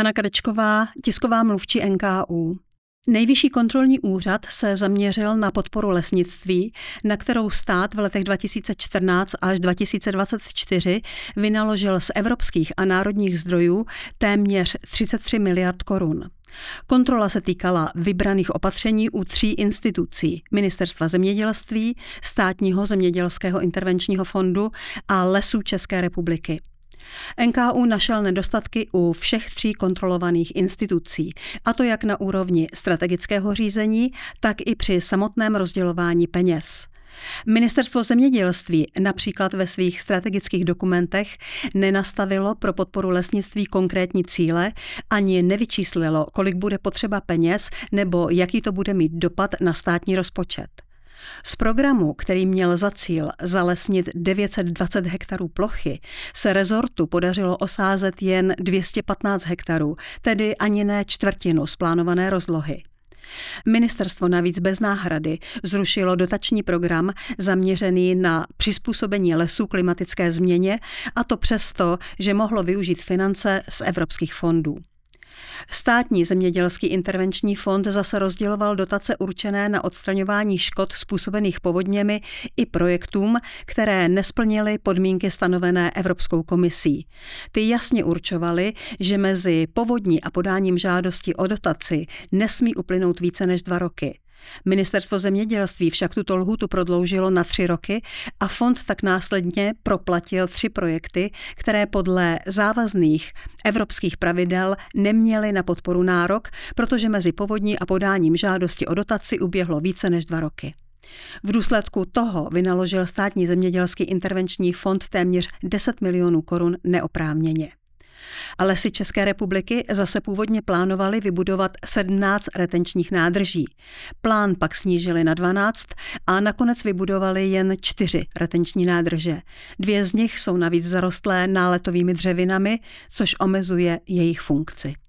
Hana Kadečková, tisková mluvčí NKÚ. Nejvyšší kontrolní úřad se zaměřil na podporu lesnictví, na kterou stát v letech 2014 až 2024 vynaložil z evropských a národních zdrojů téměř 33 miliard korun. Kontrola se týkala vybraných opatření u 3 institucí: Ministerstva zemědělství, Státního zemědělského intervenčního fondu a Lesů České republiky. NKÚ našel nedostatky u všech 3 kontrolovaných institucí, a to jak na úrovni strategického řízení, tak i při samotném rozdělování peněz. Ministerstvo zemědělství například ve svých strategických dokumentech nenastavilo pro podporu lesnictví konkrétní cíle ani nevyčíslilo, kolik bude potřeba peněz nebo jaký to bude mít dopad na státní rozpočet. Z programu, který měl za cíl zalesnit 920 hektarů plochy, se rezortu podařilo osázet jen 215 hektarů, tedy ani ne čtvrtinu z plánované rozlohy. Ministerstvo navíc bez náhrady zrušilo dotační program zaměřený na přizpůsobení lesů klimatické změně, a to přesto, že mohlo využít finance z evropských fondů. Státní zemědělský intervenční fond zase rozděloval dotace určené na odstraňování škod způsobených povodněmi i projektům, které nesplnily podmínky stanovené Evropskou komisí. Ty jasně určovaly, že mezi povodní a podáním žádosti o dotaci nesmí uplynout více než 2 roky. Ministerstvo zemědělství však tuto lhůtu prodloužilo na 3 roky a fond tak následně proplatil 3 projekty, které podle závazných evropských pravidel neměly na podporu nárok, protože mezi povodní a podáním žádosti o dotaci uběhlo více než 2 roky. V důsledku toho vynaložil Státní zemědělský intervenční fond téměř 10 milionů korun neoprávněně. A Lesy České republiky zase původně plánovali vybudovat 17 retenčních nádrží. Plán pak snížili na 12 a nakonec vybudovali jen 4 retenční nádrže. 2 z nich jsou navíc zarostlé náletovými dřevinami, což omezuje jejich funkci.